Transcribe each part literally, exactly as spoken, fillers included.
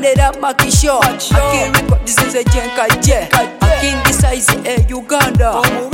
Balera makisho Akin record zinze jenka je Akin size e Uganda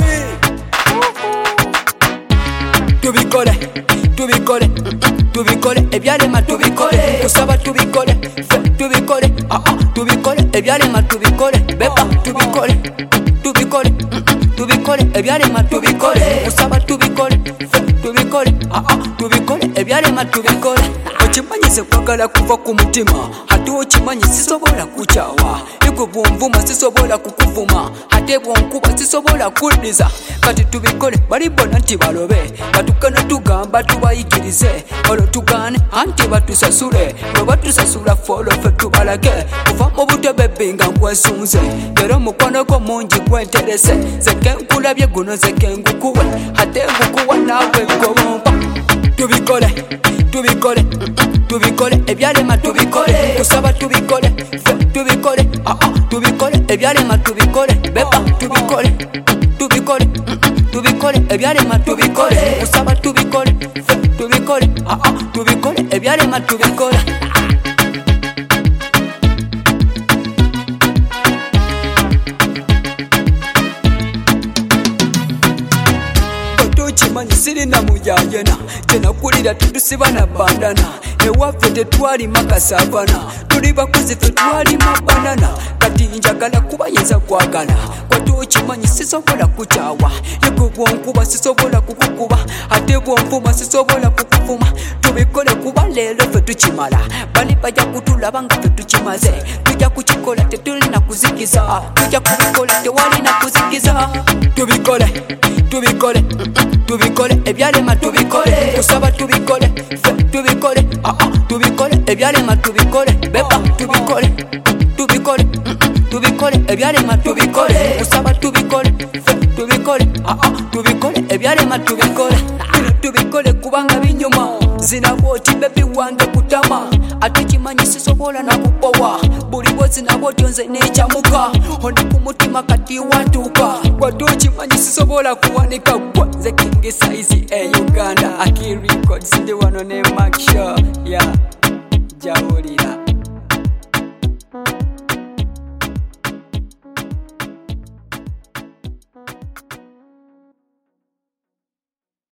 Tubikole, tubikole, tubikole, ebyalema tubikole Tusaba tubikole, fe tubikole, ah ah tubikole, ebyalema tubikole Beba tubikole, tubikole, tubikole, ebyalema tubikole Tusaba tubikole, fe tubikole, ah ah tubikole, ebyalema tubikole Okimanyi se kwagala kuva ku mutima Ate okimanyi sisobola kuchawa Iko bwonvuma sisobola kukuvuma Ate bwonkuba sisobola kuddiza Kati tubikole bali bona nti balobe Batukana tugamba tubayigirize Olwo tugane anti batusasule Lwe batusasula folo fe tubalage Kuva mu butebe binga nkwesunze Yero mukwano gwo mungi gwenterese Zeke nkulabye guno zeke ngukuwe Ate ngukuwa nawe ngobomba Tubikole, tubikole, tubikole, ebyalema tubikole Tusaba tubikole, fe tubikole, ah ah tubikole, ebyalema tubikole Beba tubikole, tubikole, tubikole, ebyalema tubikole Tusaba tubikole, fe tubikole, ah ah tubikole, ebyalema tubikole Chimanyi sirina mujajena Jena kulira tutusiba na bandana Ewaffe tetwali makasavana Tuli bakozi fe twali mabanana Kati njagala kubayinza kwagala Kwati okimanyi sisobola kuchawa Yego bwonkuba sisobola kukukuba Ate bwonvuma sisobola kukuvuma Tubikole kuba lero fe tukimala Bali bajja kutulaba nga fe tukimaze Tujja kukikola tetulina kuzikiza Tujja kubikola tewalina kuzikiza Tubikole, tubikole, tubikole, ebyalema tubikole Tusaba tubikole, fe tubikole, ah ah tubikole, ebyalema tubikole Beba tubikole, tubikole, tubikole, ebyalema tubikole Tusaba tubikole, fe tubikole, ah ah tubikole, ebyalema tubikole Tubikole kubanga binyuma Zinaboti bebi wange kutama Ate kimanyi sisobola na kupowa Buli bozi naboti nze nechamuka Ondi kumutima kati watuka Kwati okimanyi sisobola kuwanika Kwa ze king size e Uganda Aki records ndi wano ne Mac Show.